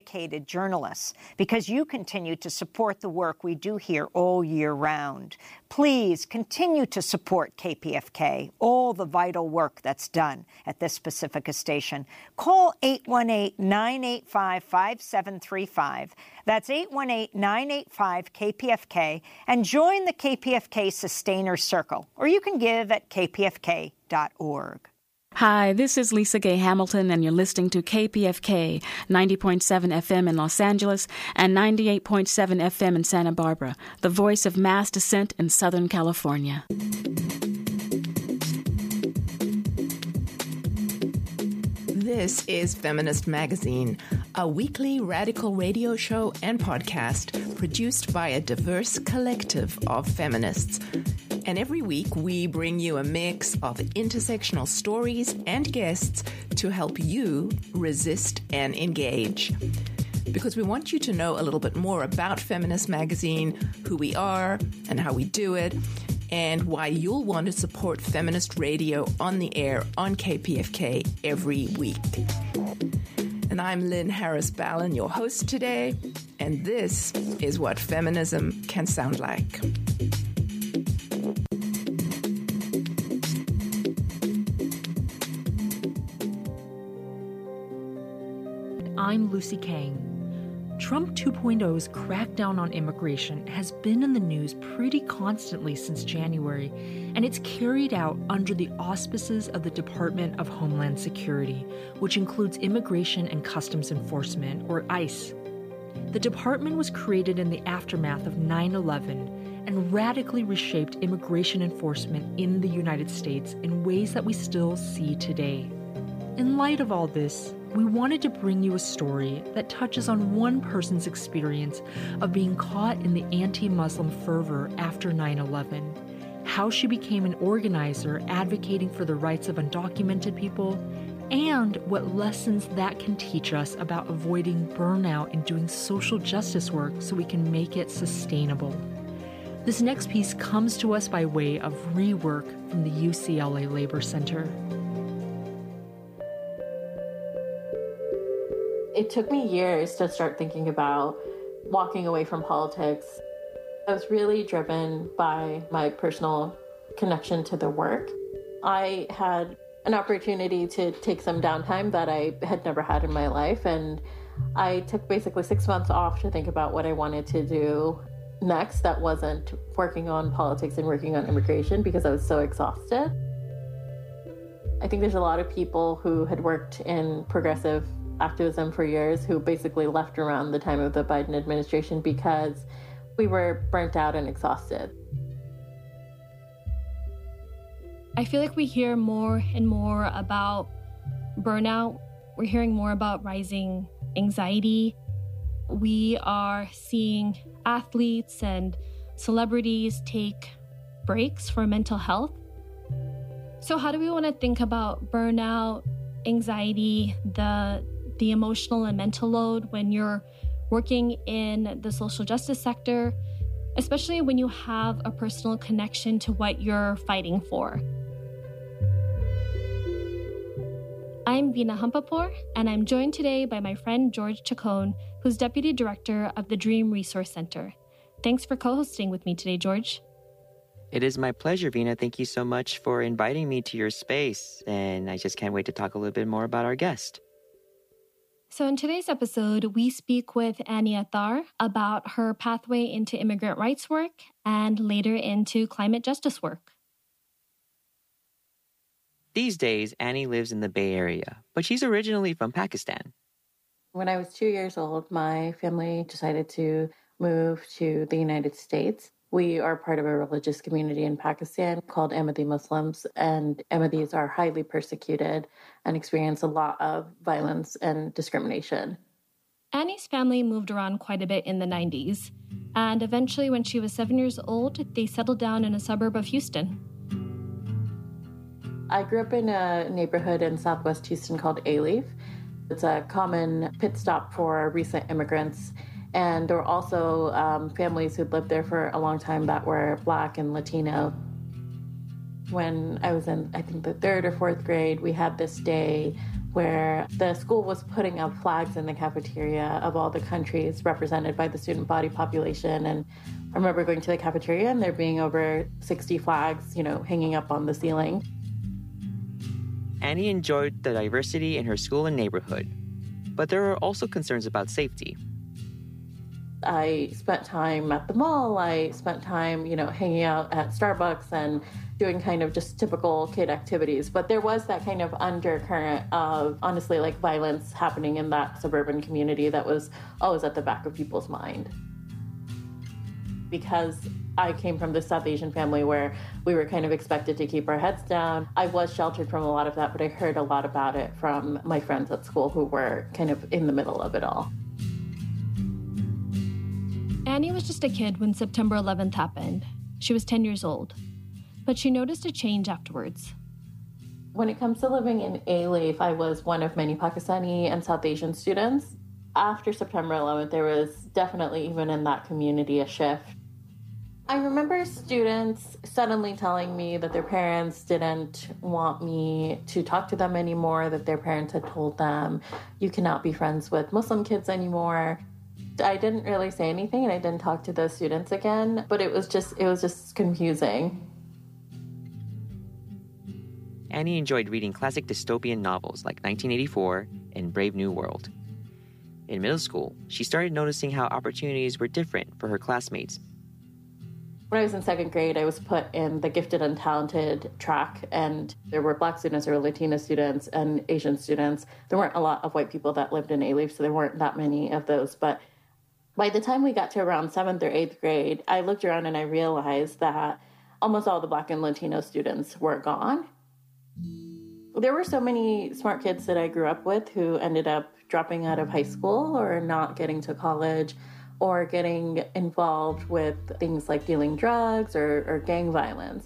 dedicated journalists, because you continue to support the work we do here all year round. Please continue to support KPFK, all the vital work that's done at this Pacifica station. Call 818-985-5735. That's 818-985-KPFK, and join the KPFK Sustainer Circle, or you can give at kpfk.org. Hi, this is Lisa Gay Hamilton, and you're listening to KPFK 90.7 FM in Los Angeles and 98.7 FM in Santa Barbara, the voice of mass dissent in Southern California. This is Feminist Magazine, a weekly radical radio show and podcast produced by a diverse collective of feminists. And every week we bring you a mix of intersectional stories and guests to help you resist and engage. Because we want you to know a little bit more about Feminist Magazine, who we are and how we do it, and why you'll want to support feminist radio on the air on KPFK every week. And I'm Lynn Harris Ballin, your host today, and this is what feminism can sound like. I'm Lucy Kang. Trump 2.0's crackdown on immigration has been in the news pretty constantly since January, and it's carried out under the auspices of the Department of Homeland Security, which includes Immigration and Customs Enforcement, or ICE. The department was created in the aftermath of 9/11 and radically reshaped immigration enforcement in the United States in ways that we still see today. In light of all this, we wanted to bring you a story that touches on one person's experience of being caught in the anti-Muslim fervor after 9/11, how she became an organizer advocating for the rights of undocumented people, and what lessons that can teach us about avoiding burnout and doing social justice work so we can make it sustainable. This next piece comes to us by way of rework from the UCLA Labor Center. It took me years to start thinking about walking away from politics. I was really driven by my personal connection to the work. I had an opportunity to take some downtime that I had never had in my life, and I took basically 6 months off to think about what I wanted to do next that wasn't working on politics and working on immigration because I was so exhausted. I think there's a lot of people who had worked in progressive activism for years who basically left around the time of the Biden administration because we were burnt out and exhausted. I feel like we hear more and more about burnout. We're hearing more about rising anxiety. We are seeing athletes and celebrities take breaks for mental health. So how do we want to think about burnout, anxiety, the emotional and mental load when you're working in the social justice sector, especially when you have a personal connection to what you're fighting for? I'm Veena Hampapur, and I'm joined today by my friend George Chacon, who's Deputy Director of the Dream Resource Center. Thanks for co-hosting with me today, George. It is my pleasure, Veena. Thank you so much for inviting me to your space, and I just can't wait to talk a little bit more about our guest. So in today's episode, we speak with Annie Athar about her pathway into immigrant rights work and later into climate justice work. These days, Annie lives in the Bay Area, but she's originally from Pakistan. When I was 2 years old, my family decided to move to the United States. We are part of a religious community in Pakistan called Ahmadi Muslims, and Ahmadis are highly persecuted and experience a lot of violence and discrimination. Annie's family moved around quite a bit in the 90s, and eventually when she was 7 years old, they settled down in a suburb of Houston. I grew up in a neighborhood in Southwest Houston called Alief. It's a common pit stop for recent immigrants. And there were also families who'd lived there for a long time that were Black and Latino. When I was in, I think, the 3rd or 4th grade, we had this day where the school was putting up flags in the cafeteria of all the countries represented by the student body population. And I remember going to the cafeteria and there being over 60 flags, hanging up on the ceiling. Annie enjoyed the diversity in her school and neighborhood, but there were also concerns about safety. I spent time at the mall. I spent time, hanging out at Starbucks and doing kind of just typical kid activities. But there was that kind of undercurrent of, honestly, like violence happening in that suburban community that was always at the back of people's mind. Because I came from this South Asian family where we were kind of expected to keep our heads down, I was sheltered from a lot of that, but I heard a lot about it from my friends at school who were kind of in the middle of it all. Annie was just a kid when September 11th happened. She was 10 years old, but she noticed a change afterwards. When it comes to living in Alife, I was one of many Pakistani and South Asian students. After September 11th, there was definitely, even in that community, a shift. I remember students suddenly telling me that their parents didn't want me to talk to them anymore, that their parents had told them, you cannot be friends with Muslim kids anymore. I didn't really say anything and I didn't talk to those students again, but it was just confusing. Annie enjoyed reading classic dystopian novels like 1984 and Brave New World. In middle school, she started noticing how opportunities were different for her classmates. When I was in second grade, I was put in the gifted and talented track, and there were Black students, there were Latina students, and Asian students. There weren't a lot of white people that lived in Alife, so there weren't that many of those. But by the time we got to around 7th or 8th grade, I looked around and I realized that almost all the Black and Latino students were gone. There were so many smart kids that I grew up with who ended up dropping out of high school or not getting to college or getting involved with things like dealing drugs or gang violence.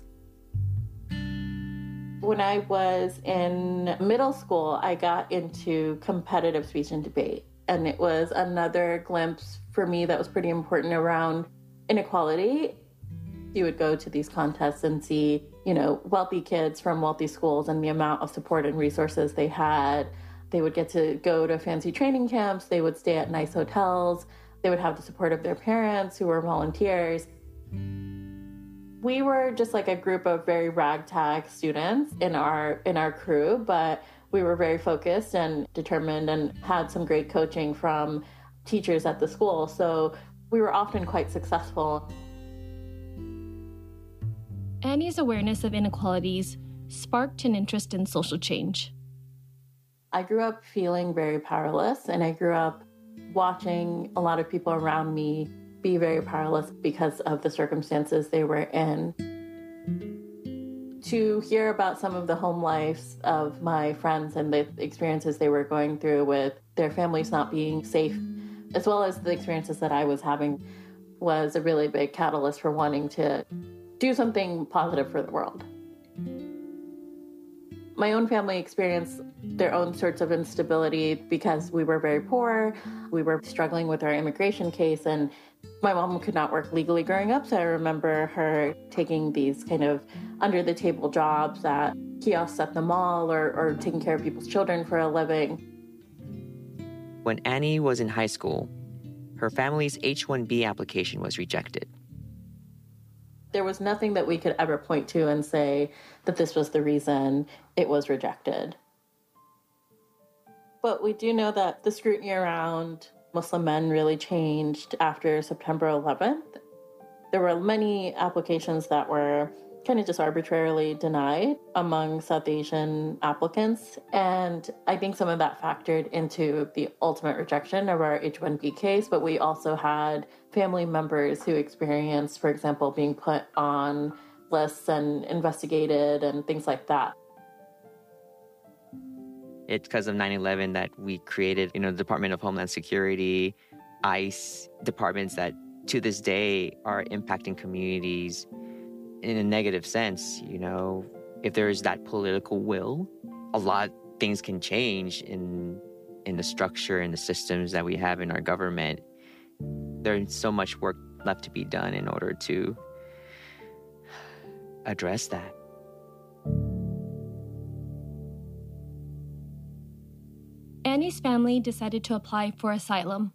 When I was in middle school, I got into competitive speech and debate. And it was another glimpse for me that was pretty important around inequality. You would go to these contests and see, wealthy kids from wealthy schools and the amount of support and resources they had. They would get to go to fancy training camps. They would stay at nice hotels. They would have the support of their parents who were volunteers. We were just like a group of very ragtag students in our crew, but we were very focused and determined and had some great coaching from teachers at the school. So we were often quite successful. Annie's awareness of inequalities sparked an interest in social change. I grew up feeling very powerless, and I grew up watching a lot of people around me be very powerless because of the circumstances they were in. To hear about some of the home lives of my friends and the experiences they were going through with their families not being safe, as well as the experiences that I was having, was a really big catalyst for wanting to do something positive for the world. My own family experienced their own sorts of instability because we were very poor. We were struggling with our immigration case, and my mom could not work legally growing up, so I remember her taking these kind of under-the-table jobs at kiosks at the mall or taking care of people's children for a living. When Annie was in high school, her family's H-1B application was rejected. There was nothing that we could ever point to and say that this was the reason it was rejected. But we do know that the scrutiny around Muslim men really changed after September 11th. There were many applications that were kind of just arbitrarily denied among South Asian applicants. And I think some of that factored into the ultimate rejection of our H-1B case. But we also had family members who experienced, for example, being put on lists and investigated and things like that. It's because of 9/11 that we created, the Department of Homeland Security, ICE, departments that to this day are impacting communities in a negative sense. If there is that political will, a lot of things can change in the structure and the systems that we have in our government. There's so much work left to be done in order to address that. Annie's family decided to apply for asylum.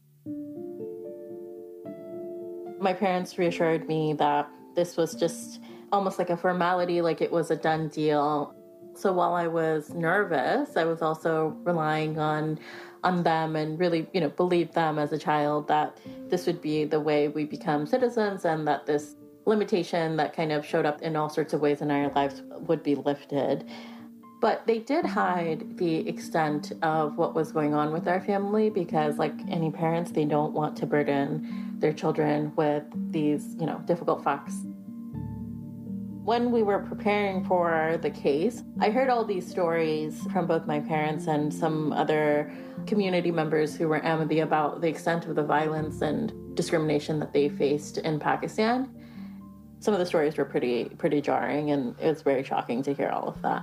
My parents reassured me that this was just almost like a formality, like it was a done deal. So while I was nervous, I was also relying on them and really, believed them as a child that this would be the way we become citizens and that this limitation that kind of showed up in all sorts of ways in our lives would be lifted. But they did hide the extent of what was going on with our family because, like any parents, they don't want to burden their children with these, difficult facts. When we were preparing for the case, I heard all these stories from both my parents and some other community members who were Ahmadi about the extent of the violence and discrimination that they faced in Pakistan. Some of the stories were pretty jarring, and it was very shocking to hear all of that.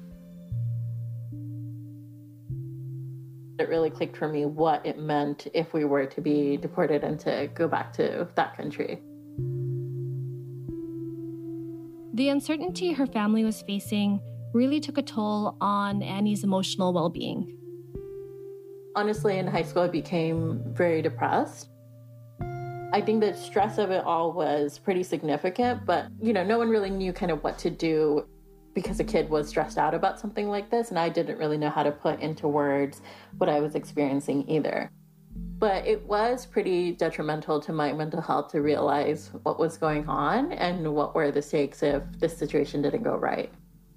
It really clicked for me what it meant if we were to be deported and to go back to that country. The uncertainty her family was facing really took a toll on Annie's emotional well-being. Honestly, in high school, I became very depressed. I think the stress of it all was pretty significant, but, no one really knew kind of what to do because a kid was stressed out about something like this, and I didn't really know how to put into words what I was experiencing either. But it was pretty detrimental to my mental health to realize what was going on and what were the stakes if this situation didn't go right.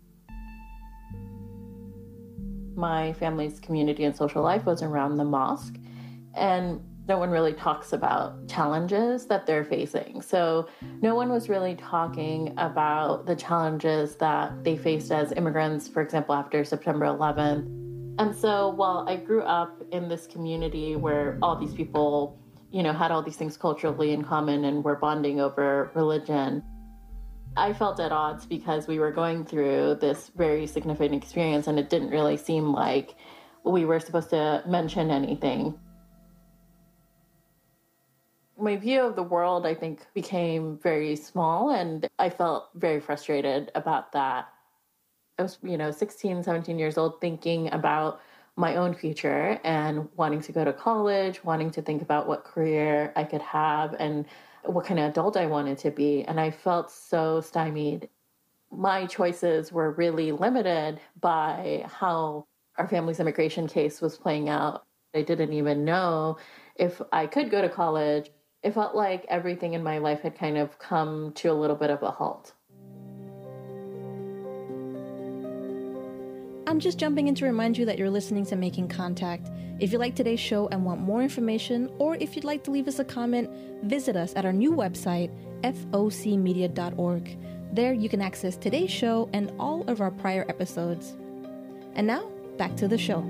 My family's community and social life was around the mosque, and no one really talks about challenges that they're facing. So no one was really talking about the challenges that they faced as immigrants, for example, after September 11th. And so while I grew up in this community where all these people, had all these things culturally in common and were bonding over religion, I felt at odds because we were going through this very significant experience and it didn't really seem like we were supposed to mention anything. My view of the world, I think, became very small, and I felt very frustrated about that. I was, 16, 17 years old, thinking about my own future and wanting to go to college, wanting to think about what career I could have and what kind of adult I wanted to be. And I felt so stymied. My choices were really limited by how our family's immigration case was playing out. I didn't even know if I could go to college. It felt like everything in my life had kind of come to a little bit of a halt. I'm just jumping in to remind you that you're listening to Making Contact. If you like today's show and want more information, or if you'd like to leave us a comment, visit us at our new website, focmedia.org. There you can access today's show and all of our prior episodes. And now, back to the show.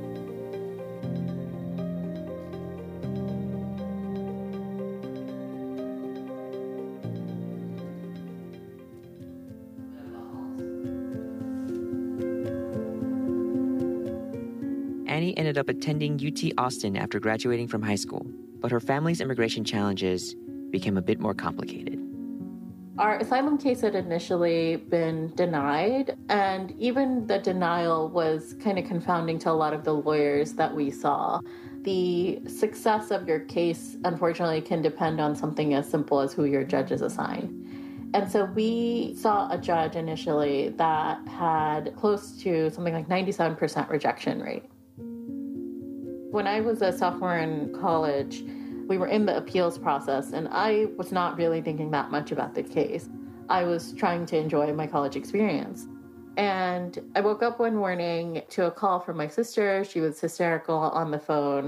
Annie ended up attending UT Austin after graduating from high school, but her family's immigration challenges became a bit more complicated. Our asylum case had initially been denied, and even the denial was kind of confounding to a lot of the lawyers that we saw. The success of your case, unfortunately, can depend on something as simple as who your judges assign. And so we saw a judge initially that had close to something like 97% rejection rate. When I was a sophomore in college, we were in the appeals process, and I was not really thinking that much about the case. I was trying to enjoy my college experience. And I woke up one morning to a call from my sister. She was hysterical on the phone.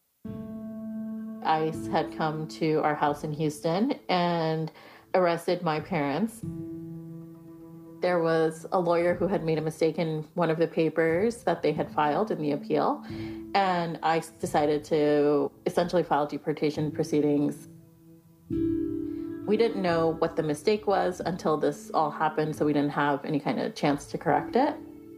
ICE had come to our house in Houston and arrested my parents. There was a lawyer who had made a mistake in one of the papers that they had filed in the appeal, and I decided to essentially file deportation proceedings. We didn't know what the mistake was until this all happened, so we didn't have any kind of chance to correct it.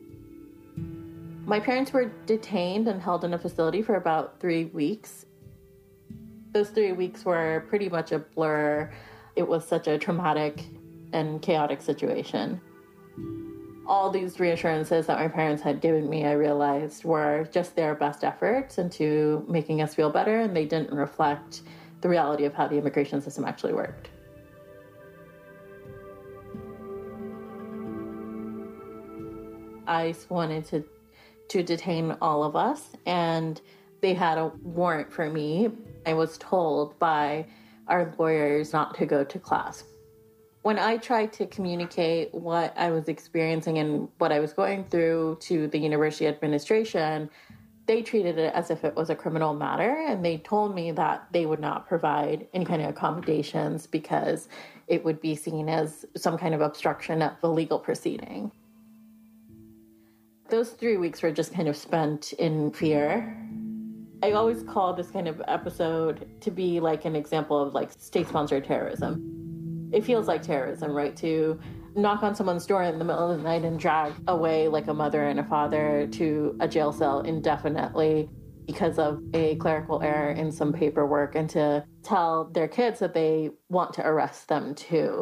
My parents were detained and held in a facility for about 3 weeks. Those 3 weeks were pretty much a blur. It was such a traumatic and chaotic situation. all these reassurances that my parents had given me, I realized were just their best efforts into making us feel better, and they didn't reflect the reality of how the immigration system actually worked. ICE wanted to detain all of us, and they had a warrant for me. I was told by our lawyers not to go to class. When I tried to communicate what I was experiencing and what I was going through to the university administration, they treated it as if it was a criminal matter, and they told me that they would not provide any kind of accommodations because it would be seen as some kind of obstruction of the legal proceeding. Those 3 weeks were just kind of spent in fear. I always call this kind of episode to be like an example of like state-sponsored terrorism. It feels like terrorism, right? To knock on someone's door in the middle of the night and drag away like a mother and a father to a jail cell indefinitely because of a clerical error in some paperwork, and to tell their kids that they want to arrest them too.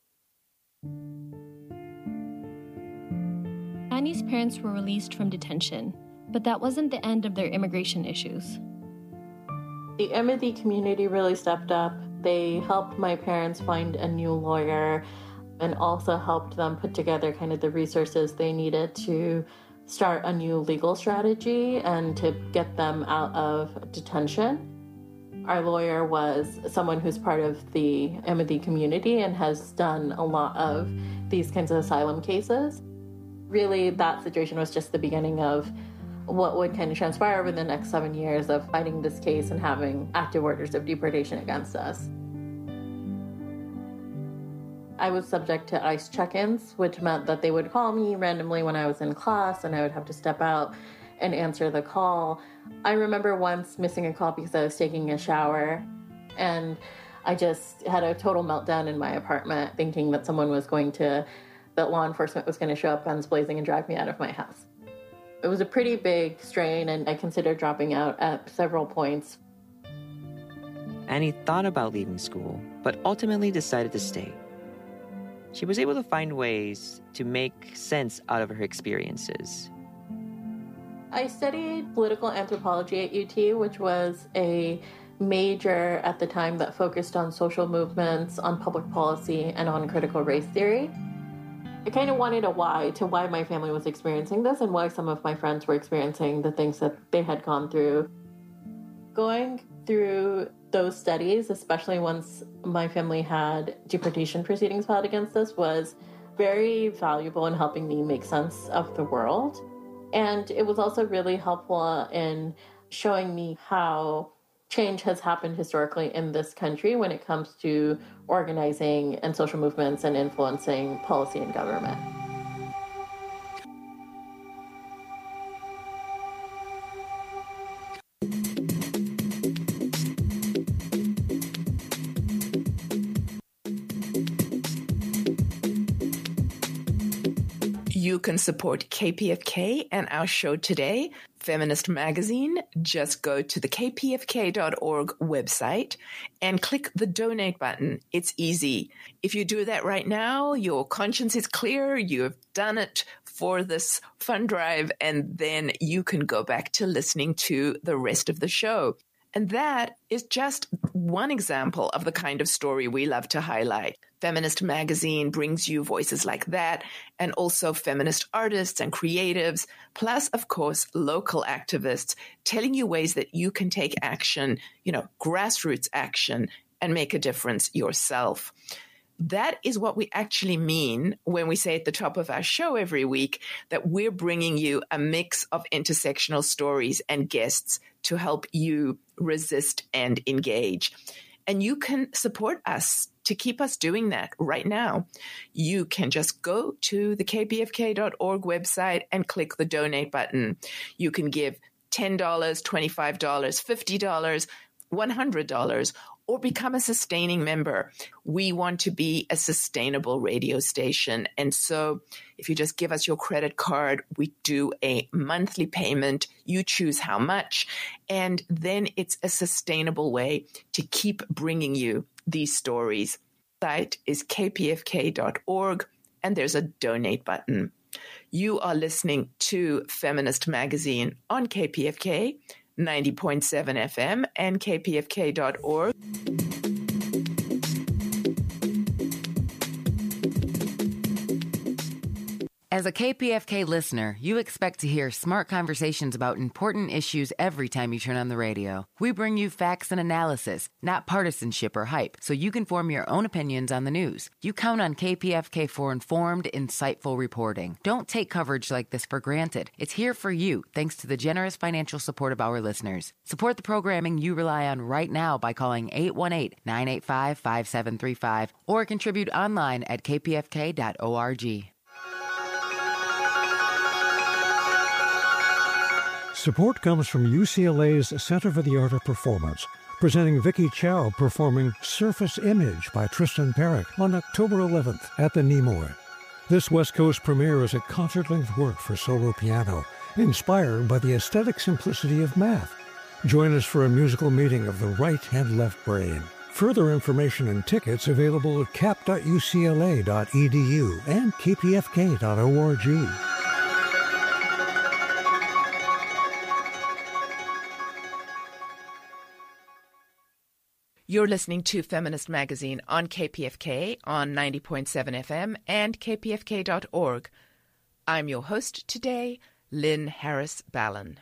Annie's parents were released from detention, but that wasn't the end of their immigration issues. The Emity community really stepped up. They helped my parents find a new lawyer and also helped them put together kind of the resources they needed to start a new legal strategy and to get them out of detention. Our lawyer was someone who's part of the Emity community and has done a lot of these kinds of asylum cases. Really, that situation was just the beginning of what would kind of transpire over the next 7 years of fighting this case and having active orders of deportation against us. I was subject to ICE check-ins, which meant that they would call me randomly when I was in class, and I would have to step out and answer the call. I remember once missing a call because I was taking a shower, and I just had a total meltdown in my apartment, thinking that that law enforcement was going to show up guns blazing and drag me out of my house. It was a pretty big strain, and I considered dropping out at several points. Annie thought about leaving school, but ultimately decided to stay. She was able to find ways to make sense out of her experiences. I studied political anthropology at UT, which was a major at the time that focused on social movements, on public policy, and on critical race theory. I kind of wanted a why to why my family was experiencing this and why some of my friends were experiencing the things that they had gone through. Going through those studies, especially once my family had deportation proceedings filed against us, was very valuable in helping me make sense of the world. And it was also really helpful in showing me how change has happened historically in this country when it comes to organizing and social movements and influencing policy and government. You can support KPFK and our show today, Feminist Magazine. Just go to the kpfk.org website and click the donate button. It's easy. If you do that right now, your conscience is clear. You have done it for this fund drive, and then you can go back to listening to the rest of the show. And that is just one example of the kind of story we love to highlight. Feminist Magazine brings you voices like that, and also feminist artists and creatives, plus, of course, local activists telling you ways that you can take action, grassroots action, and make a difference yourself. That is what we actually mean when we say at the top of our show every week that we're bringing you a mix of intersectional stories and guests to help you resist and engage. And you can support us to keep us doing that right now. You can just go to the kpfk.org website and click the donate button. You can give $10, $25, $50, $100, or become a sustaining member. We want to be a sustainable radio station. And so if you just give us your credit card, we do a monthly payment. You choose how much. And then it's a sustainable way to keep bringing you these stories. The site is kpfk.org, and there's a donate button. You are listening to Feminist Magazine on KPFK, 90.7 FM and kpfk.org. As a KPFK listener, you expect to hear smart conversations about important issues every time you turn on the radio. We bring you facts and analysis, not partisanship or hype, so you can form your own opinions on the news. You count on KPFK for informed, insightful reporting. Don't take coverage like this for granted. It's here for you, thanks to the generous financial support of our listeners. Support the programming you rely on right now by calling 818-985-5735 or contribute online at kpfk.org. Support comes from UCLA's Center for the Art of Performance, presenting Vicky Chow performing Surface Image by Tristan Perrick on October 11th at the Nimoy. This West Coast premiere is a concert-length work for solo piano, inspired by the aesthetic simplicity of math. Join us for a musical meeting of the right and left brain. Further information and tickets available at cap.ucla.edu and kpfk.org. You're listening to Feminist Magazine on KPFK on 90.7 FM and kpfk.org. I'm your host today, Lynn Harris Ballin.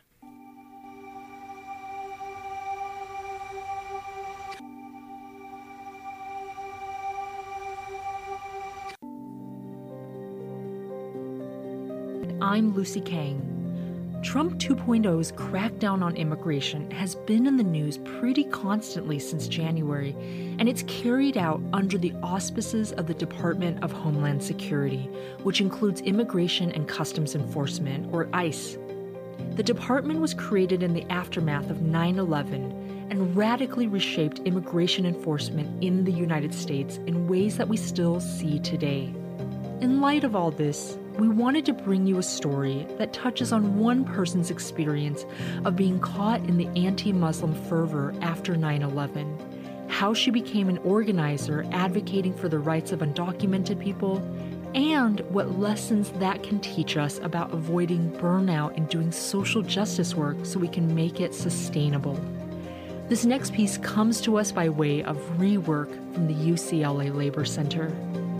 I'm Lucy Kang. Trump 2.0's crackdown on immigration has been in the news pretty constantly since January, and it's carried out under the auspices of the Department of Homeland Security, which includes Immigration and Customs Enforcement, or ICE. The department was created in the aftermath of 9/11 and radically reshaped immigration enforcement in the United States in ways that we still see today. In light of all this, we wanted to bring you a story that touches on one person's experience of being caught in the anti-Muslim fervor after 9/11, how she became an organizer advocating for the rights of undocumented people, and what lessons that can teach us about avoiding burnout and doing social justice work so we can make it sustainable. This next piece comes to us by way of rework from the UCLA Labor Center.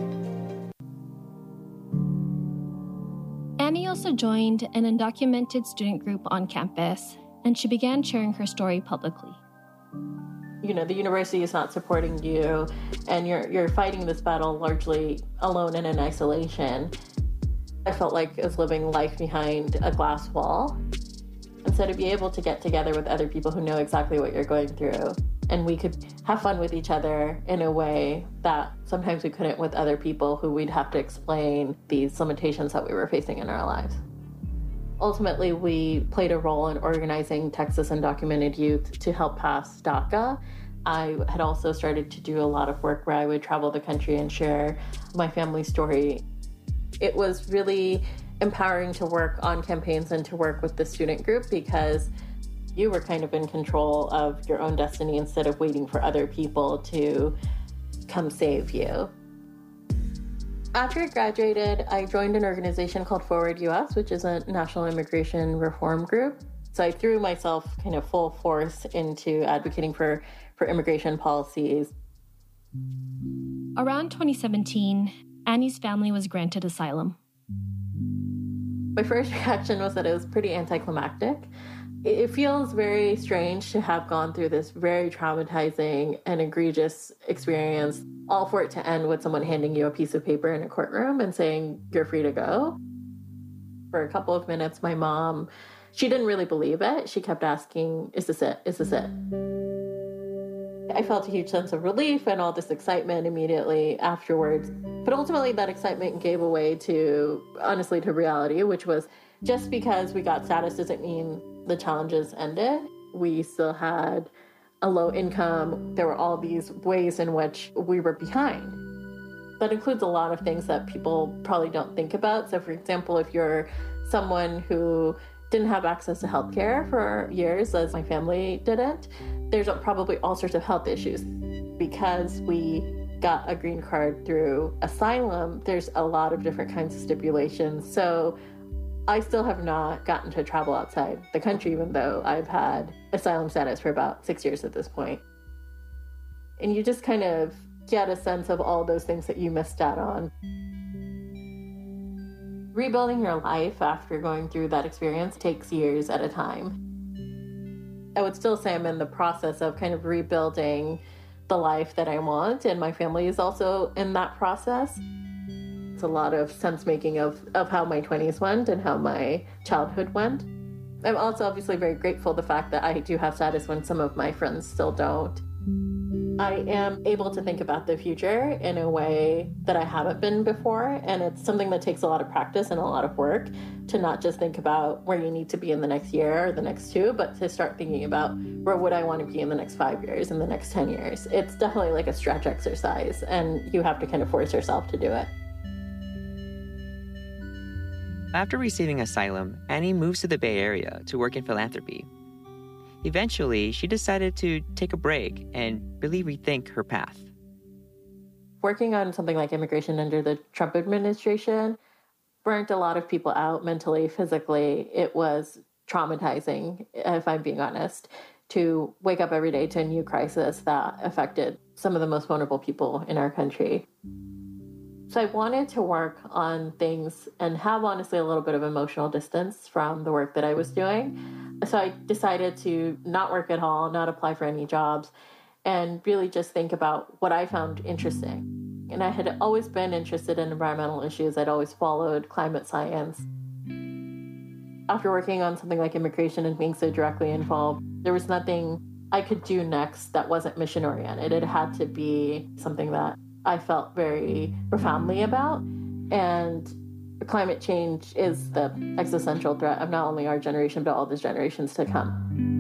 Annie also joined an undocumented student group on campus, and she began sharing her story publicly. You know, the university is not supporting you, and you're fighting this battle largely alone and in isolation. I felt like I was living life behind a glass wall. And so to be able to get together with other people who know exactly what you're going through, and we could have fun with each other in a way that sometimes we couldn't with other people who we'd have to explain these limitations that we were facing in our lives. Ultimately, we played a role in organizing Texas undocumented youth to help pass DACA. I had also started to do a lot of work where I would travel the country and share my family story. It was really empowering to work on campaigns and to work with the student group because you were kind of in control of your own destiny instead of waiting for other people to come save you. After I graduated, I joined an organization called Forward US, which is a national immigration reform group. So I threw myself kind of full force into advocating for immigration policies. Around 2017, Annie's family was granted asylum. My first reaction was that it was pretty anticlimactic. It feels very strange to have gone through this very traumatizing and egregious experience, all for it to end with someone handing you a piece of paper in a courtroom and saying, you're free to go. For a couple of minutes, my mom, she didn't really believe it. She kept asking, is this it? Is this it? I felt a huge sense of relief and all this excitement immediately afterwards. But ultimately, that excitement gave away to, honestly, to reality, which was just because we got status doesn't mean the challenges ended. We still had a low income. There were all these ways in which we were behind. That includes a lot of things that people probably don't think about. So, for example, if you're someone who didn't have access to healthcare for years, as my family didn't, there's probably all sorts of health issues. Because we got a green card through asylum, there's a lot of different kinds of stipulations. So I still have not gotten to travel outside the country, even though I've had asylum status for about 6 years at this point. And you just kind of get a sense of all those things that you missed out on. Rebuilding your life after going through that experience takes years at a time. I would still say I'm in the process of kind of rebuilding the life that I want, and my family is also in that process. It's a lot of sense making of how my 20s went and how my childhood went. I'm also obviously very grateful the fact that I do have status when some of my friends still don't. I am able to think about the future in a way that I haven't been before, and it's something that takes a lot of practice and a lot of work to not just think about where you need to be in the next year or the next 2, but to start thinking about where would I want to be in the next 5 years, in the next 10 years. It's definitely like a stretch exercise, and you have to kind of force yourself to do it. After receiving asylum, Annie moves to the Bay Area to work in philanthropy. Eventually, she decided to take a break and really rethink her path. Working on something like immigration under the Trump administration burnt a lot of people out mentally, physically. It was traumatizing, if I'm being honest, to wake up every day to a new crisis that affected some of the most vulnerable people in our country. So I wanted to work on things and have, honestly, a little bit of emotional distance from the work that I was doing. So I decided to not work at all, not apply for any jobs, and really just think about what I found interesting. And I had always been interested in environmental issues. I'd always followed climate science. After working on something like immigration and being so directly involved, there was nothing I could do next that wasn't mission-oriented. It had to be something that I felt very profoundly about. And climate change is the existential threat of not only our generation, but all the generations to come.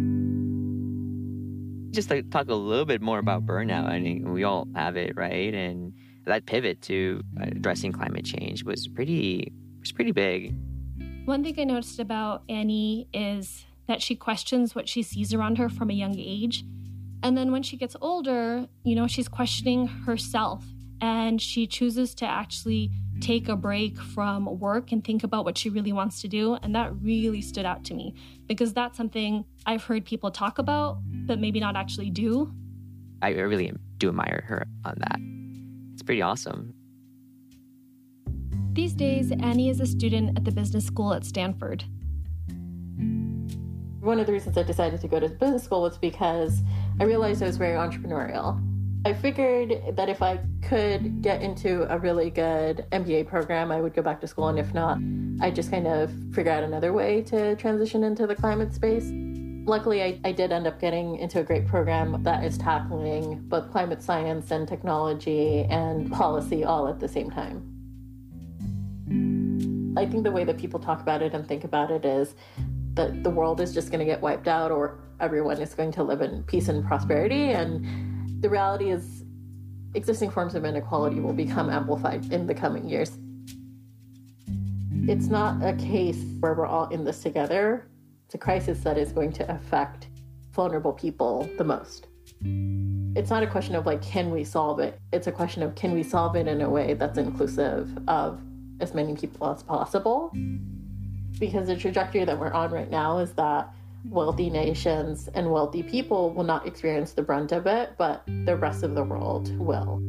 Just to talk a little bit more about burnout. I mean, we all have it, right? And that pivot to addressing climate change was pretty big. One thing I noticed about Annie is that she questions what she sees around her from a young age. And then when she gets older, she's questioning herself, and she chooses to actually take a break from work and think about what she really wants to do. And that really stood out to me, because that's something I've heard people talk about, but maybe not actually do. I really do admire her on that. It's pretty awesome. These days, Annie is a student at the business school at Stanford. One of the reasons I decided to go to business school was because I realized I was very entrepreneurial. I figured that if I could get into a really good MBA program, I would go back to school. And if not, I'd just kind of figure out another way to transition into the climate space. Luckily, I did end up getting into a great program that is tackling both climate science and technology and policy all at the same time. I think the way that people talk about it and think about it is that the world is just going to get wiped out, or everyone is going to live in peace and prosperity. And the reality is existing forms of inequality will become amplified in the coming years. It's not a case where we're all in this together. It's a crisis that is going to affect vulnerable people the most. It's not a question of can we solve it? It's a question of, can we solve it in a way that's inclusive of as many people as possible? Because the trajectory that we're on right now is that wealthy nations and wealthy people will not experience the brunt of it, but the rest of the world will.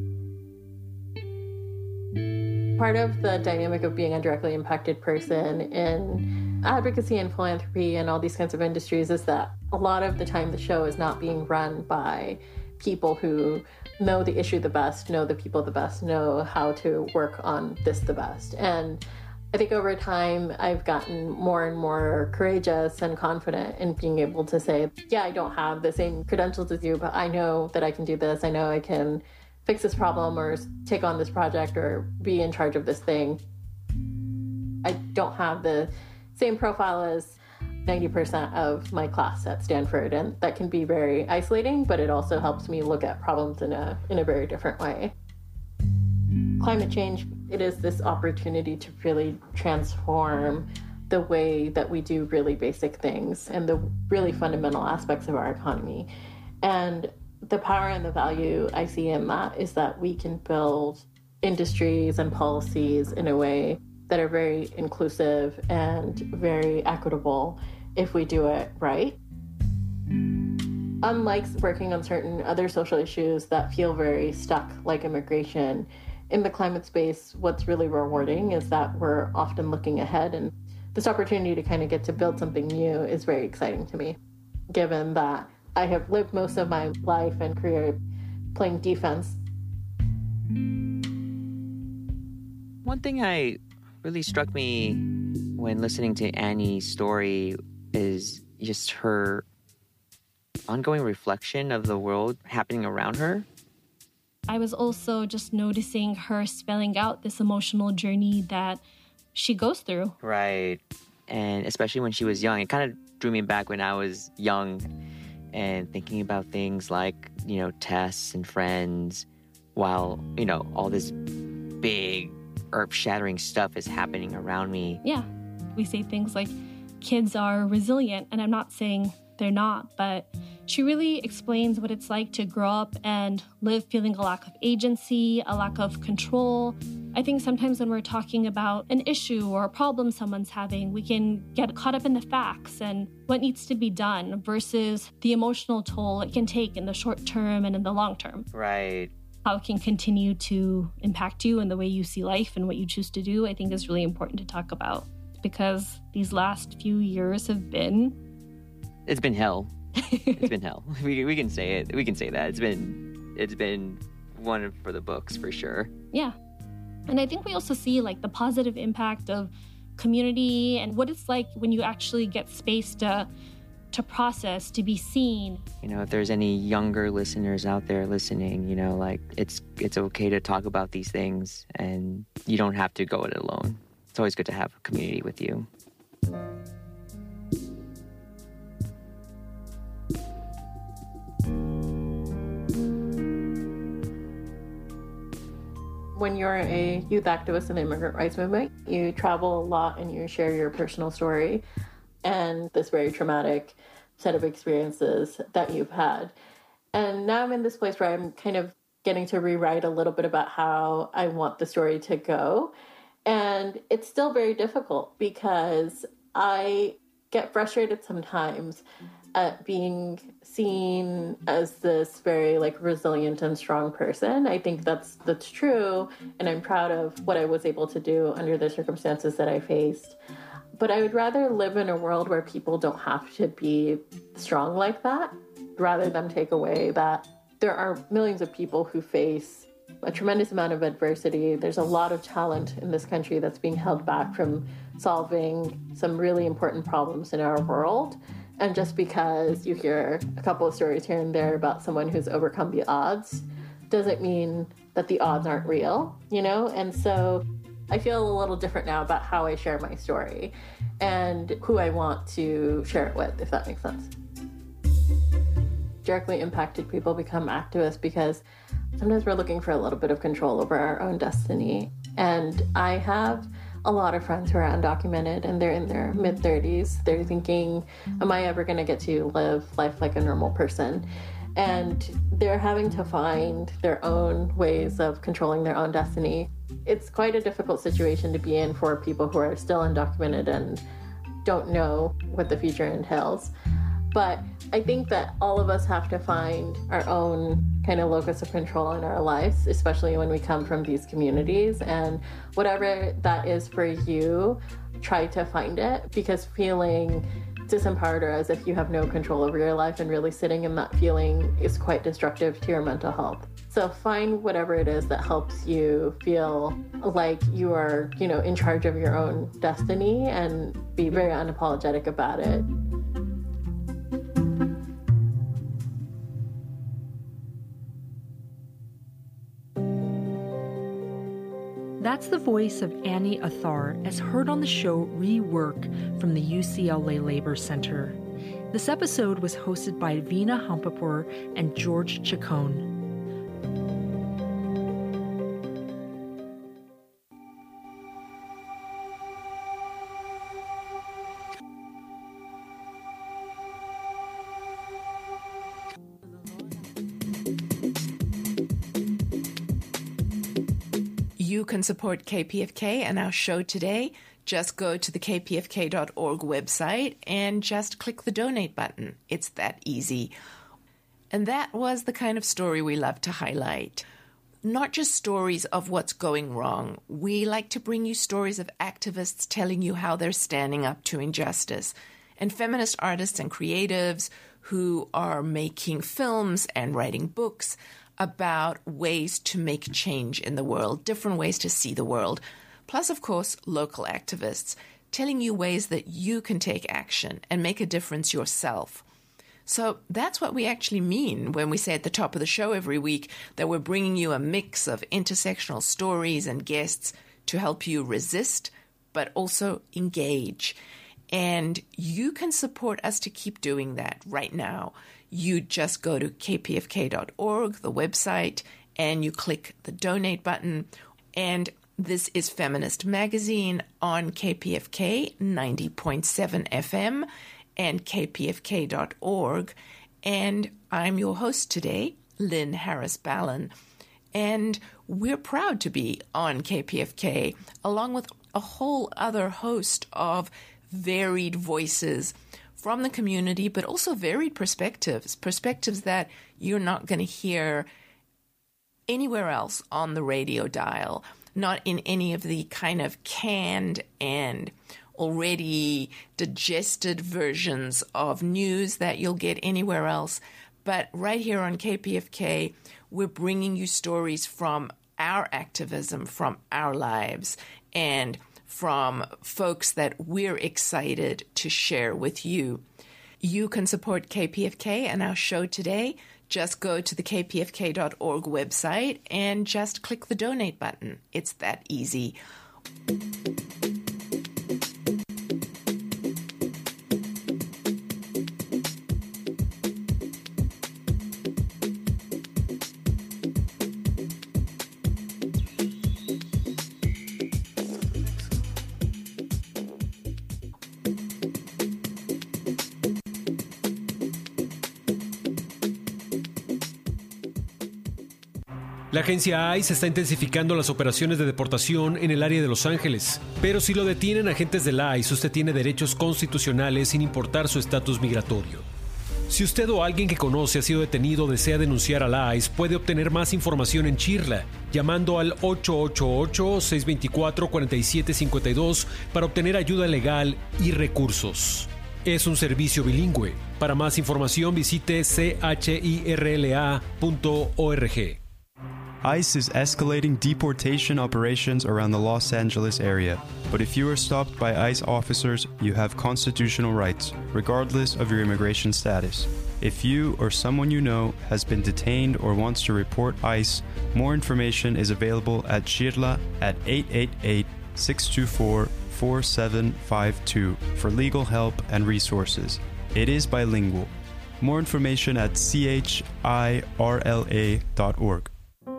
Part of the dynamic of being a directly impacted person in advocacy and philanthropy and all these kinds of industries is that a lot of the time the show is not being run by people who know the issue the best, know the people the best, know how to work on this the best. And I think over time, I've gotten more and more courageous and confident in being able to say, yeah, I don't have the same credentials as you, but I know that I can do this. I know I can fix this problem or take on this project or be in charge of this thing. I don't have the same profile as 90% of my class at Stanford, and that can be very isolating, but it also helps me look at problems in a very different way. Climate change, it is this opportunity to really transform the way that we do really basic things and the really fundamental aspects of our economy. And the power and the value I see in that is that we can build industries and policies in a way that are very inclusive and very equitable if we do it right. Unlike working on certain other social issues that feel very stuck, like immigration, in the climate space, what's really rewarding is that we're often looking ahead, and this opportunity to kind of get to build something new is very exciting to me, given that I have lived most of my life and career playing defense. One thing I really struck me when listening to Annie's story is just her ongoing reflection of the world happening around her. I was also just noticing her spelling out this emotional journey that she goes through. Right. And especially when she was young, it kind of drew me back when I was young and thinking about things like, tests and friends, while, all this big earth-shattering stuff is happening around me. Yeah. We say things like kids are resilient, and I'm not saying they're not, but she really explains what it's like to grow up and live feeling a lack of agency, a lack of control. I think sometimes when we're talking about an issue or a problem someone's having, we can get caught up in the facts and what needs to be done versus the emotional toll it can take in the short term and in the long term. Right. How it can continue to impact you and the way you see life and what you choose to do, I think is really important to talk about, because these last few years have been... It's been hell. It's been hell. We can say it. We can say that. It's been one for the books for sure. Yeah. And I think we also see like the positive impact of community and what it's like when you actually get space to process, to be seen. If there's any younger listeners out there listening, it's okay to talk about these things, and you don't have to go it alone. It's always good to have a community with you. When you're a youth activist in the immigrant rights movement, you travel a lot and you share your personal story and this very traumatic set of experiences that you've had. And now I'm in this place where I'm kind of getting to rewrite a little bit about how I want the story to go. And it's still very difficult because I get frustrated sometimes at being seen as this very resilient and strong person. I think that's true, and I'm proud of what I was able to do under the circumstances that I faced. But I would rather live in a world where people don't have to be strong like that, rather than take away that there are millions of people who face a tremendous amount of adversity. There's a lot of talent in this country that's being held back from solving some really important problems in our world. And just because you hear a couple of stories here and there about someone who's overcome the odds doesn't mean that the odds aren't real, And so I feel a little different now about how I share my story and who I want to share it with, if that makes sense. Directly impacted people become activists because sometimes we're looking for a little bit of control over our own destiny. And I have a lot of friends who are undocumented and they're in their mid-30s. They're thinking, am I ever going to get to live life like a normal person? And they're having to find their own ways of controlling their own destiny. It's quite a difficult situation to be in for people who are still undocumented and don't know what the future entails. But I think that all of us have to find our own kind of locus of control in our lives, especially when we come from these communities. And whatever that is for you, try to find it, because feeling disempowered or as if you have no control over your life and really sitting in that feeling is quite destructive to your mental health. So find whatever it is that helps you feel like you are, in charge of your own destiny, and be very unapologetic about it. That's the voice of Annie Athar, as heard on the show Rework from the UCLA Labor Center. This episode was hosted by Veena Hampapur and George Chacon. You can support KPFK and our show today. Just go to the kpfk.org website and just click the donate button. It's that easy. And that was the kind of story we love to highlight. Not just stories of what's going wrong. We like to bring you stories of activists telling you how they're standing up to injustice, and feminist artists and creatives who are making films and writing books about ways to make change in the world, different ways to see the world. Plus, of course, local activists telling you ways that you can take action and make a difference yourself. So that's what we actually mean when we say at the top of the show every week that we're bringing you a mix of intersectional stories and guests to help you resist, but also engage. And you can support us to keep doing that right now. You just go to kpfk.org, the website, and you click the donate button. And this is Feminist Magazine on KPFK 90.7 FM and kpfk.org. And I'm your host today, Lynn Harris Ballin. And we're proud to be on KPFK, along with a whole other host of varied voices from the community, but also varied perspectives that you're not going to hear anywhere else on the radio dial, not in any of the kind of canned and already digested versions of news that you'll get anywhere else. But right here on KPFK, we're bringing you stories from our activism, from our lives, and from folks that we're excited to share with you. You can support KPFK and our show today. Just go to the kpfk.org website and just click the donate button. It's that easy. La agencia ICE está intensificando las operaciones de deportación en el área de Los Ángeles. Pero si lo detienen agentes de la ICE, usted tiene derechos constitucionales sin importar su estatus migratorio. Si usted o alguien que conoce ha sido detenido o desea denunciar a la ICE, puede obtener más información en Chirla, llamando al 888-624-4752 para obtener ayuda legal y recursos. Es un servicio bilingüe. Para más información visite chirla.org. ICE is escalating deportation operations around the Los Angeles area. But if you are stopped by ICE officers, you have constitutional rights, regardless of your immigration status. If you or someone you know has been detained or wants to report ICE, more information is available at Chirla at 888-624-4752 for legal help and resources. It is bilingual. More information at chirla.org.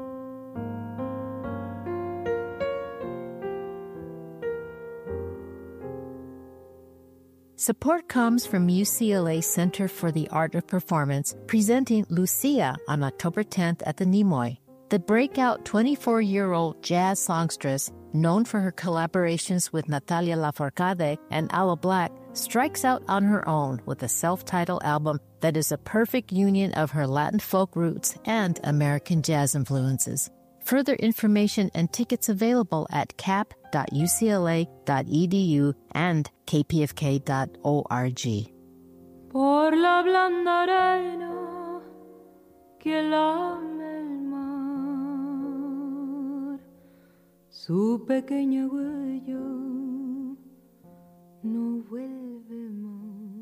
Support comes from UCLA Center for the Art of Performance, presenting Lucia on October 10th at the Nimoy. The breakout 24-year-old jazz songstress, known for her collaborations with Natalia Lafourcade and Aloe Blacc, strikes out on her own with a self-titled album that is a perfect union of her Latin folk roots and American jazz influences. Further information and tickets available at cap.ucla.edu and kpfk.org. Por la blanda arena que lame el mar, su pequeña huella no vuelve más.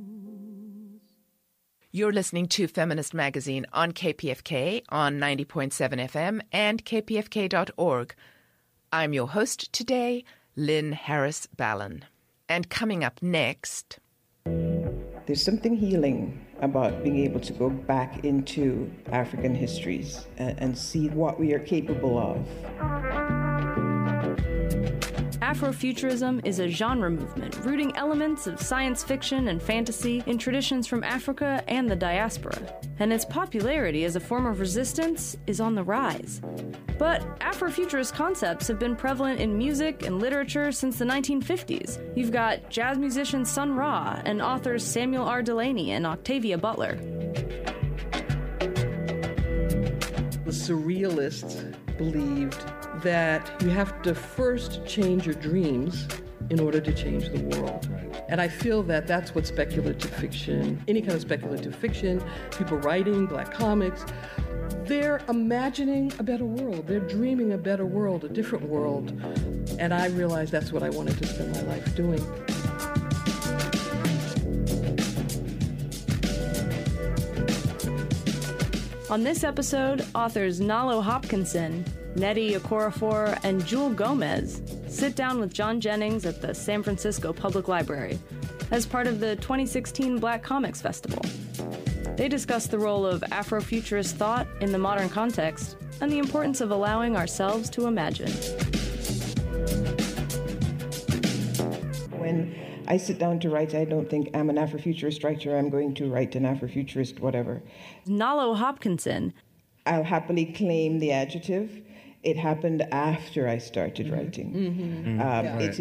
You're listening to Feminist Magazine on KPFK on 90.7 FM and kpfk.org. I'm your host today, Lynn Harris Ballin. And coming up next... There's something healing about being able to go back into African histories and see what we are capable of. Afrofuturism is a genre movement rooting elements of science fiction and fantasy in traditions from Africa and the diaspora, and its popularity as a form of resistance is on the rise. But Afrofuturist concepts have been prevalent in music and literature since the 1950s. You've got jazz musician Sun Ra and authors Samuel R. Delany and Octavia Butler. The surrealists believed that you have to first change your dreams in order to change the world. And I feel that that's what speculative fiction, any kind of speculative fiction, people writing, Black comics, they're imagining a better world. They're dreaming a better world, a different world. And I realized that's what I wanted to spend my life doing. On this episode, authors Nalo Hopkinson, Nnedi Okorafor, and Jewel Gomez sit down with John Jennings at the San Francisco Public Library as part of the 2016 Black Comics Festival. They discuss the role of Afrofuturist thought in the modern context and the importance of allowing ourselves to imagine. When I sit down to write, I don't think I'm an Afrofuturist writer, I'm going to write an Afrofuturist whatever. Nalo Hopkinson. I'll happily claim the adjective. It happened after I started writing. It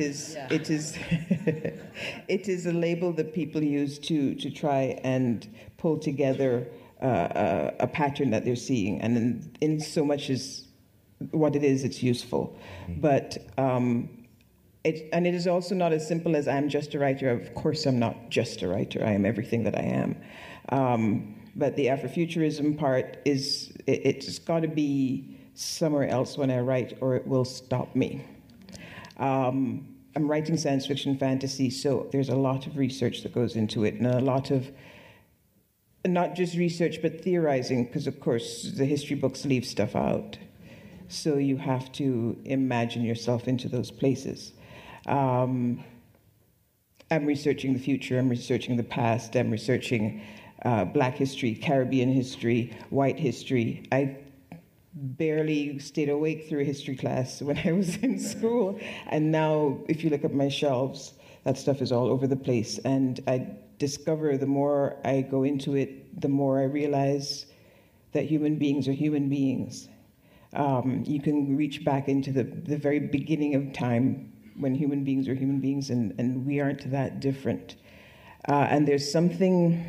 is a label that people use to try and pull together a pattern that they're seeing, and in so much as what it is, it's useful. But it is also not as simple as I'm just a writer. Of course, I'm not just a writer. I am everything that I am. But the Afrofuturism part is it's got to be somewhere else when I write, or it will stop me. I'm writing science fiction fantasy, so there's a lot of research that goes into it, and a lot of not just research, but theorizing, because of course the history books leave stuff out. So you have to imagine yourself into those places. I'm researching the future, I'm researching the past, I'm researching Black history, Caribbean history, white history. I barely stayed awake through a history class when I was in school. And now, if you look at my shelves, that stuff is all over the place. And I discover the more I go into it, the more I realize that human beings are human beings. You can reach back into the very beginning of time when human beings are human beings, and we aren't that different. And there's something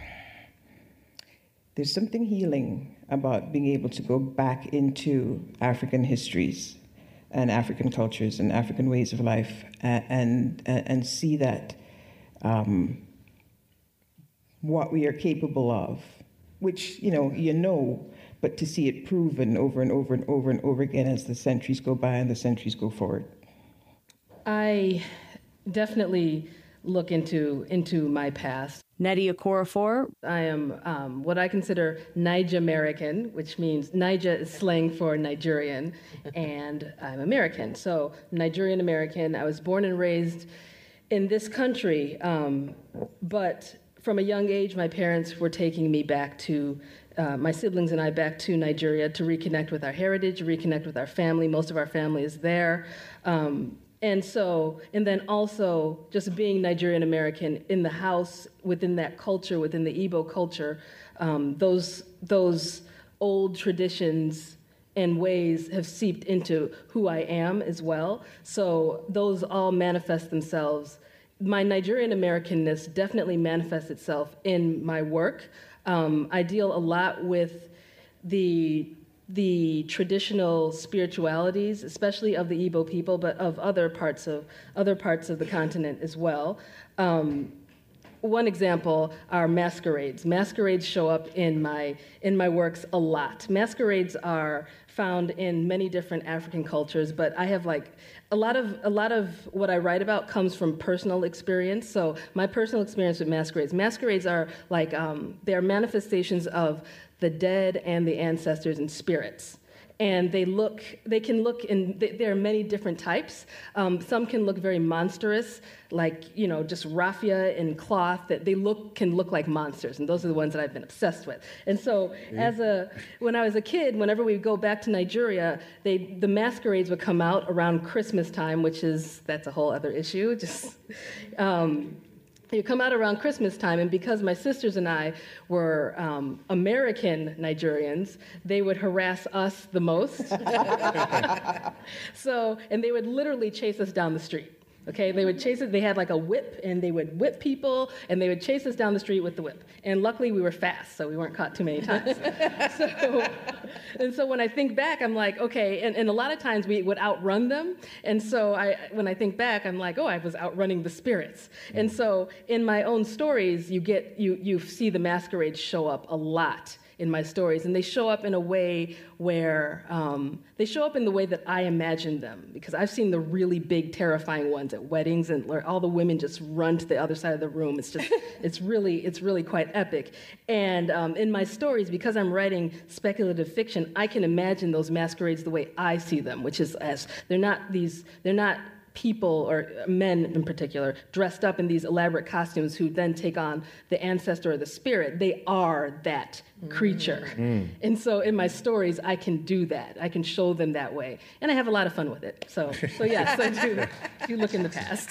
healing about being able to go back into African histories and African cultures and African ways of life and see that what we are capable of, which but to see it proven over and over and over and over again as the centuries go by and the centuries go forward. I definitely look into my past. Nnedi Okorafor. I am what I consider Naija American, which means Naija is slang for Nigerian, and I'm American. So Nigerian American. I was born and raised in this country, but from a young age, my parents were taking me back to my siblings and I back to Nigeria to reconnect with our heritage, reconnect with our family. Most of our family is there. And then also just being Nigerian American in the house, within that culture, within the Igbo culture, those old traditions and ways have seeped into who I am as well. So those all manifest themselves. My Nigerian Americanness definitely manifests itself in my work. I deal a lot with the traditional spiritualities, especially of the Igbo people, but of other parts of the continent as well. One example are masquerades. Masquerades show up in my works a lot. Masquerades are found in many different African cultures, but I have a lot of what I write about comes from personal experience. So my personal experience with masquerades. Masquerades are they are manifestations of the dead and the ancestors and spirits. and there are many different types. Some can look very monstrous, like, just raffia and cloth, that can look like monsters, and those are the ones that I've been obsessed with. And so when I was a kid, whenever we would go back to Nigeria, the masquerades would come out around Christmas time, that's a whole other issue. You come out around Christmas time, and because my sisters and I were American Nigerians, they would harass us the most. And they would literally chase us down the street. Okay, they would chase us. They had like a whip, and they would whip people, and they would chase us down the street with the whip. And luckily, we were fast, so we weren't caught too many times. So when I think back, I'm like, okay, and a lot of times we would outrun them. And so when I think back, I'm like, oh, I was outrunning the spirits. And so in my own stories, you see the masquerades show up a lot in my stories, and they show up in a way where they show up in the way that I imagine them, because I've seen the really big, terrifying ones at weddings, and all the women just run to the other side of the room. It's really quite epic. And in my stories, because I'm writing speculative fiction, I can imagine those masquerades the way I see them, which is they're not people, or men in particular, dressed up in these elaborate costumes who then take on the ancestor or the spirit. They are that creature. And so in my stories, I can do that. I can show them that way. And I have a lot of fun with it. So yes, I do look in the past.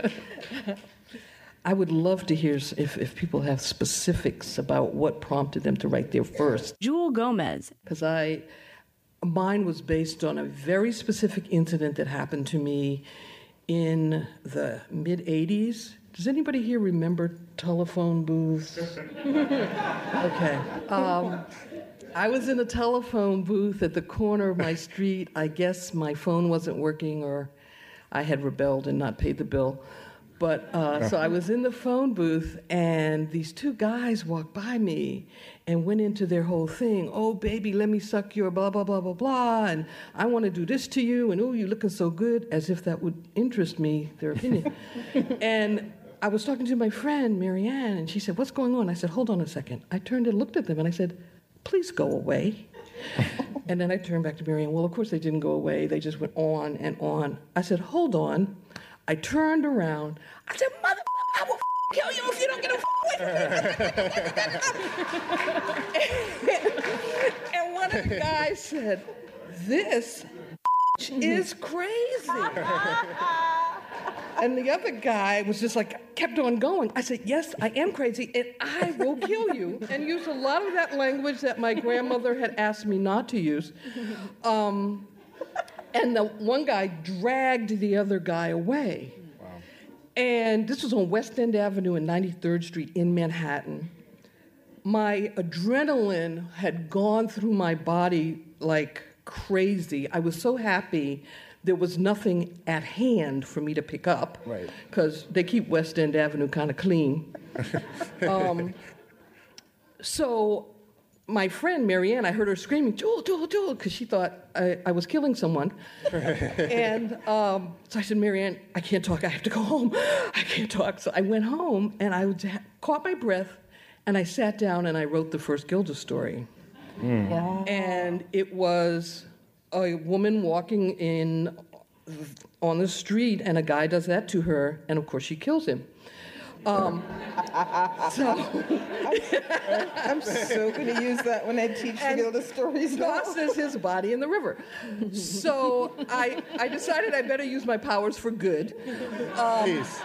I would love to hear if people have specifics about what prompted them to write their first. Jewel Gomez. Because mine was based on a very specific incident that happened to me in the mid-'80s. Does anybody here remember telephone booths? Okay. I was in a telephone booth at the corner of my street. I guess my phone wasn't working, or I had rebelled and not paid the bill. But so I was in the phone booth, and these two guys walked by me and went into their whole thing. Oh, baby, let me suck your blah, blah, blah, blah, blah, and I want to do this to you, and oh, you're looking so good, as if that would interest me, their opinion. And I was talking to my friend, Marianne, and she said, what's going on? I said, hold on a second. I turned and looked at them, and I said, please go away. And then I turned back to Marianne. Well, of course they didn't go away. They just went on and on. I said, hold on. I turned around. I said, motherfucker, I will kill you if you don't get away from me. And one of the guys said, this is crazy. And the other guy was just like, kept on going. I said, yes, I am crazy, and I will kill you. And used a lot of that language that my grandmother had asked me not to use. And the one guy dragged the other guy away. Wow. And this was on West End Avenue and 93rd Street in Manhattan. My adrenaline had gone through my body like crazy. I was so happy there was nothing at hand for me to pick up, because they keep West End Avenue kind of clean. So my friend, Marianne, I heard her screaming, Jewel, Jewel, Jewel, because she thought I was killing someone. And so I said, Marianne, I can't talk. I have to go home. I can't talk. So I went home, and I caught my breath, and I sat down, and I wrote the first Gilda story. Yeah. And it was a woman walking on the street, and a guy does that to her, and of course she kills him. I'm so going to use that when I teach the Gilda stories now. Tosses his body in the river. So I decided I better use my powers for good. Please.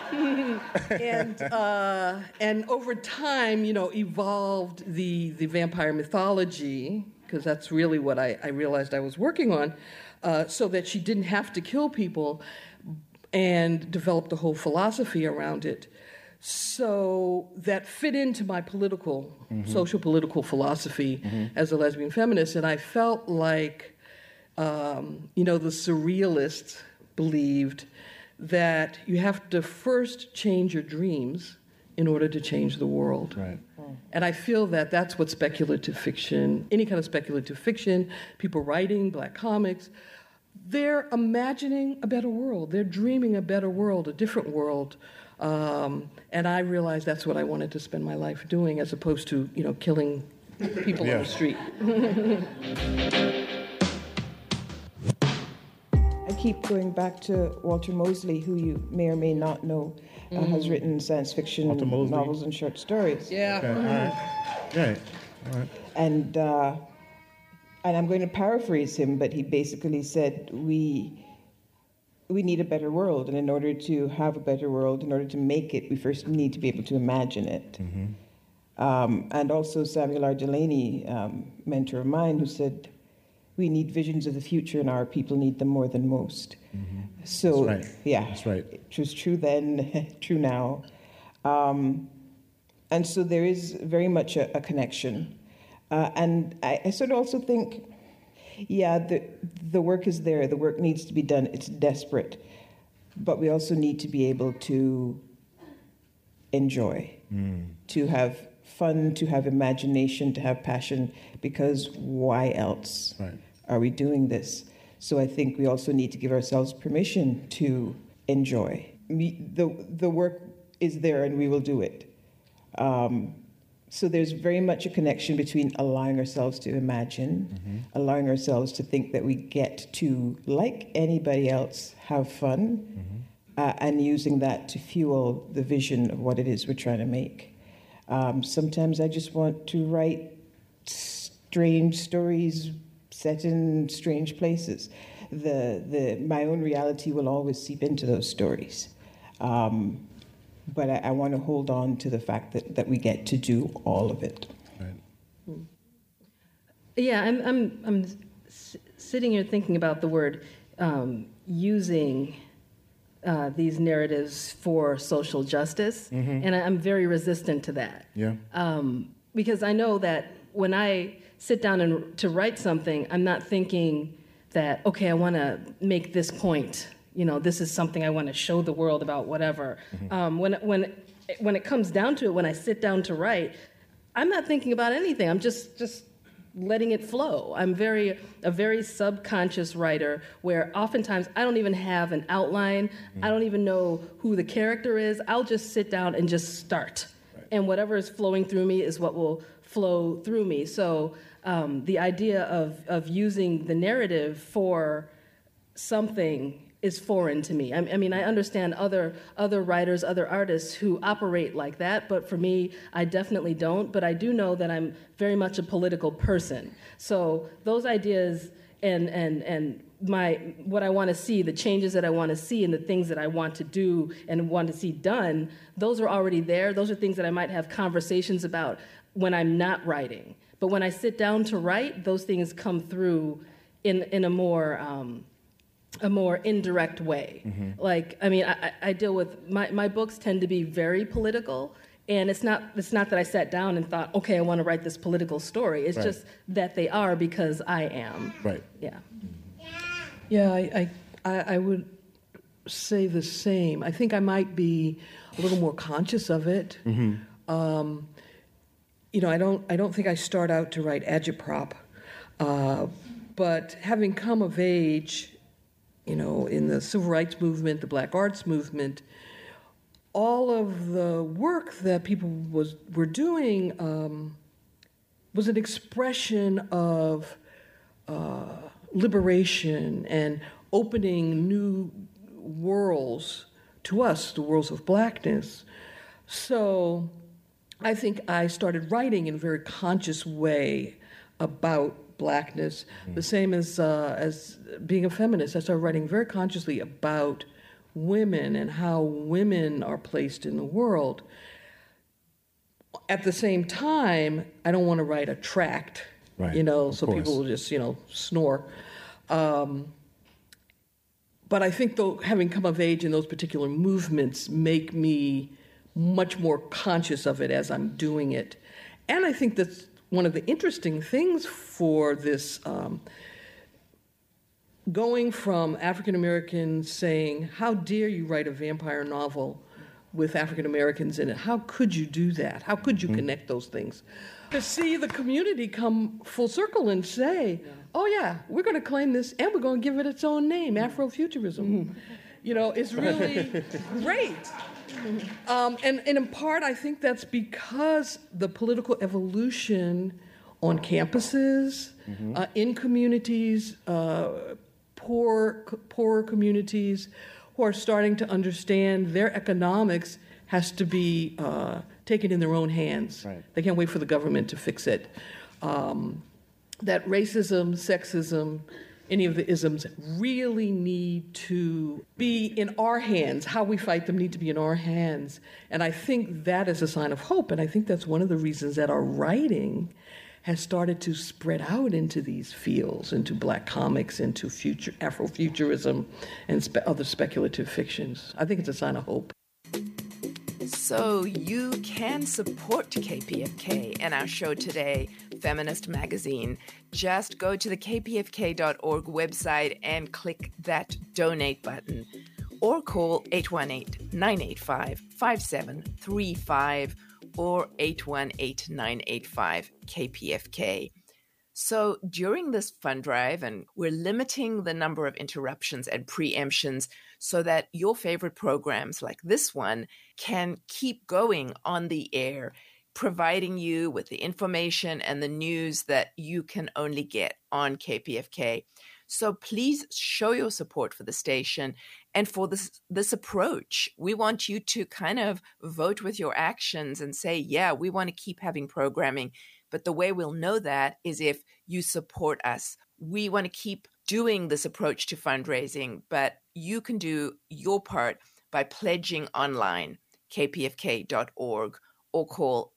And over time, evolved the vampire mythology, because that's really what I realized I was working on, so that she didn't have to kill people, and developed a whole philosophy around it. So that fit into my social political philosophy as a lesbian feminist. And I felt like, the surrealists believed that you have to first change your dreams in order to change the world. Right. And I feel that that's what speculative fiction, any kind of speculative fiction, people writing, Black comics, they're imagining a better world. They're dreaming a better world, a different world. And I realized that's what I wanted to spend my life doing, as opposed to, killing people on the street. keep going back to Walter Mosley, who you may or may not know, has written science fiction novels and short stories. Yeah. Okay. All right. All right. And I'm going to paraphrase him, but he basically said, we need a better world, and in order to have a better world, in order to make it, we first need to be able to imagine it. And also Samuel R. Delaney, mentor of mine, who said, we need visions of the future, and our people need them more than most. So, That's right. yeah, That's right. It was true then, true now. And so there is very much a connection. And I sort of also think, the work is there. The work needs to be done. It's desperate. But we also need to be able to enjoy, to have fun, to have imagination, to have passion, because why else are we doing this? So I think we also need to give ourselves permission to enjoy. The work is there and we will do it. So there's very much a connection between allowing ourselves to imagine, allowing ourselves to think that we get to, like anybody else, have fun, and using that to fuel the vision of what it is we're trying to make. Sometimes I just want to write strange stories set in strange places. My own reality will always seep into those stories. But I want to hold on to the fact that we get to do all of it. Right. Yeah, I'm sitting here thinking about the word using these narratives for social justice, and I'm very resistant to that. Yeah. Because I know that when I sit down to write something, I'm not thinking that, okay, I want to make this point. You know, this is something I want to show the world about whatever. When it comes down to it, when I sit down to write, I'm not thinking about anything. I'm just letting it flow. I'm a very subconscious writer, where oftentimes I don't even have an outline. I don't even know who the character is. I'll just sit down and just start. Right. And whatever is flowing through me is what will flow through me. So the idea of using the narrative for something is foreign to me. I mean, I understand other writers, other artists who operate like that, but for me, I definitely don't. But I do know that I'm very much a political person. So those ideas and what I want to see, the changes that I want to see, and the things that I want to do and want to see done, those are already there. Those are things that I might have conversations about when I'm not writing. But when I sit down to write, those things come through in a more indirect way. Like, I mean, I deal with, my books tend to be very political, and it's not that I sat down and thought, okay, I want to write this political story. It's just that they are because I am. Right. Yeah. Yeah, I would say the same. I think I might be a little more conscious of it. You know, I don't think I start out to write agitprop, but having come of age, you know, in the civil rights movement, the black arts movement, all of the work that people were doing was an expression of liberation and opening new worlds to us, the worlds of blackness. So I think I started writing in a very conscious way about blackness, the same as being a feminist. I started writing very consciously about women and how women are placed in the world. At the same time, I don't want to write a tract, you know, so people will just, you know, snore. But I think, though, having come of age in those particular movements make me much more conscious of it as I'm doing it. And I think that's one of the interesting things for this, going from African Americans saying, how dare you write a vampire novel with African Americans in it? How could you do that? How could you connect those things? To see the community come full circle and say, oh yeah, we're going to claim this and we're going to give it its own name, Afrofuturism. You know, it's really great. And in part, I think that's because the political evolution on campuses, in communities, poorer communities who are starting to understand their economics has to be taken in their own hands. Right. They can't wait for the government to fix it. That racism, sexism, any of the isms really need to be in our hands. How we fight them need to be in our hands. And I think that is a sign of hope. And I think that's one of the reasons that our writing has started to spread out into these fields, into Black comics, into Afrofuturism, and other speculative fictions. I think it's a sign of hope. So you can support KPFK and our show today, Feminist Magazine. Just go to the kpfk.org website and click that donate button, or call 818-985-5735 or 818-985-KPFK. So during this fund drive, and we're limiting the number of interruptions and preemptions so that your favorite programs like this one can keep going on the air, providing you with the information and the news that you can only get on KPFK. So please show your support for the station and for this approach. We want you to kind of vote with your actions and say, yeah, we want to keep having programming. But the way we'll know that is if you support us. We want to keep doing this approach to fundraising, but you can do your part by pledging online, kpfk.org, or call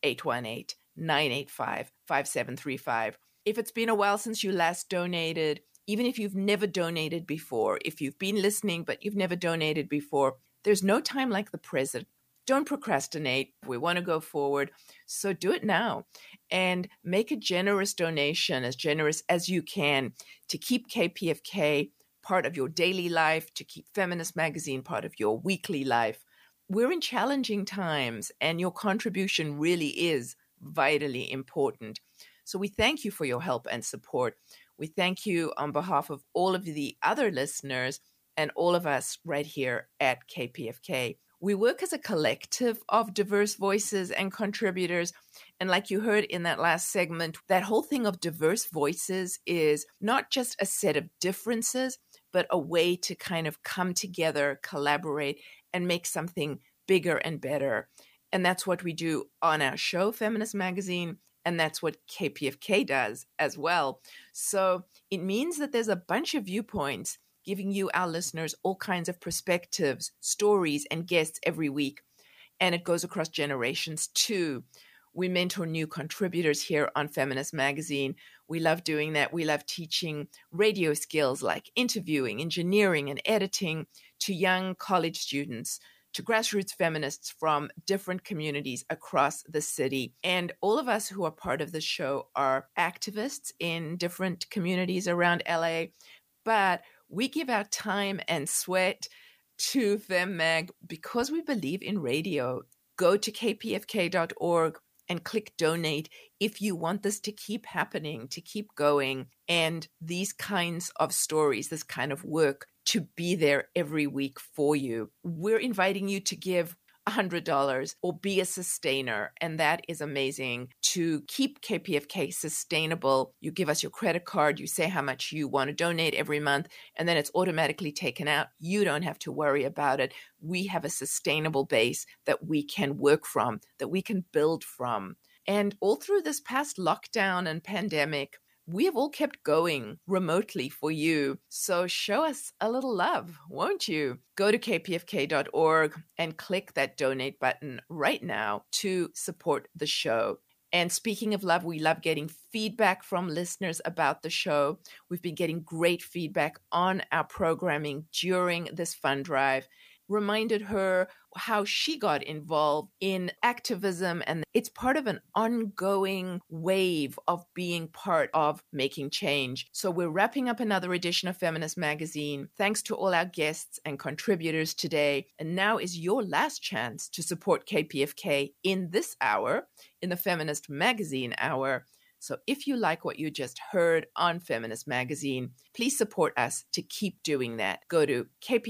818-985-5735. If it's been a while since you last donated, even if you've never donated before, if you've been listening but you've never donated before, there's no time like the present. Don't procrastinate. We want to go forward. So do it now and make a generous donation, as generous as you can, to keep KPFK part of your daily life, to keep Feminist Magazine part of your weekly life. We're in challenging times, and your contribution really is vitally important. So we thank you for your help and support. We thank you on behalf of all of the other listeners and all of us right here at KPFK. We work as a collective of diverse voices and contributors. And like you heard in that last segment, that whole thing of diverse voices is not just a set of differences, but a way to kind of come together, collaborate, and make something bigger and better. And that's what we do on our show, Feminist Magazine. And that's what KPFK does as well. So it means that there's a bunch of viewpoints giving you, our listeners, all kinds of perspectives, stories, and guests every week. And it goes across generations too. We mentor new contributors here on Feminist Magazine. We love doing that. We love teaching radio skills like interviewing, engineering, and editing to young college students, to grassroots feminists from different communities across the city. And all of us who are part of the show are activists in different communities around LA, but we give our time and sweat to FemMag because we believe in radio. Go to kpfk.org and click donate if you want this to keep happening, to keep going, and these kinds of stories, this kind of work to be there every week for you. We're inviting you to give $100 or be a sustainer. And that is amazing to keep KPFK sustainable. You give us your credit card, you say how much you want to donate every month, and then it's automatically taken out. You don't have to worry about it. We have a sustainable base that we can work from, that we can build from. And all through this past lockdown and pandemic, we have all kept going remotely for you. So show us a little love, won't you? Go to kpfk.org and click that donate button right now to support the show. And speaking of love, we love getting feedback from listeners about the show. We've been getting great feedback on our programming during this fund drive. Reminded her how she got involved in activism, and it's part of an ongoing wave of being part of making change. So we're wrapping up another edition of Feminist Magazine. Thanks to all our guests and contributors today. And now is your last chance to support KPFK in this hour, in the Feminist Magazine hour. So if you like what you just heard on Feminist Magazine, please support us to keep doing that. Go to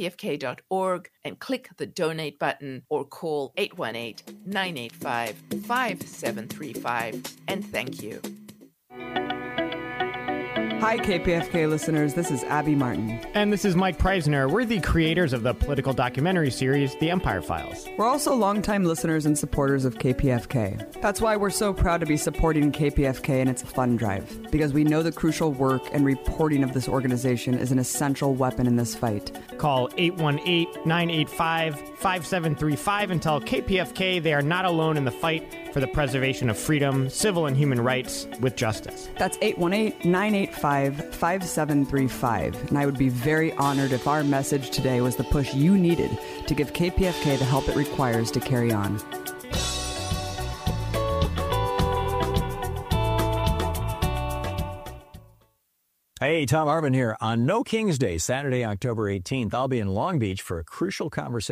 kpfk.org and click the donate button or call 818-985-5735. And thank you. Hi, KPFK listeners. This is Abby Martin. And this is Mike Preisner. We're the creators of the political documentary series, The Empire Files. We're also longtime listeners and supporters of KPFK. That's why we're so proud to be supporting KPFK in its fund drive, because we know the crucial work and reporting of this organization is an essential weapon in this fight. Call 818-985-5735 and tell KPFK they are not alone in the fight for the preservation of freedom, civil and human rights with justice. That's 818-985-5735. And I would be very honored if our message today was the push you needed to give KPFK the help it requires to carry on. Hey, Tom Arvin here. On No King's Day, Saturday, October 18th, I'll be in Long Beach for a crucial conversation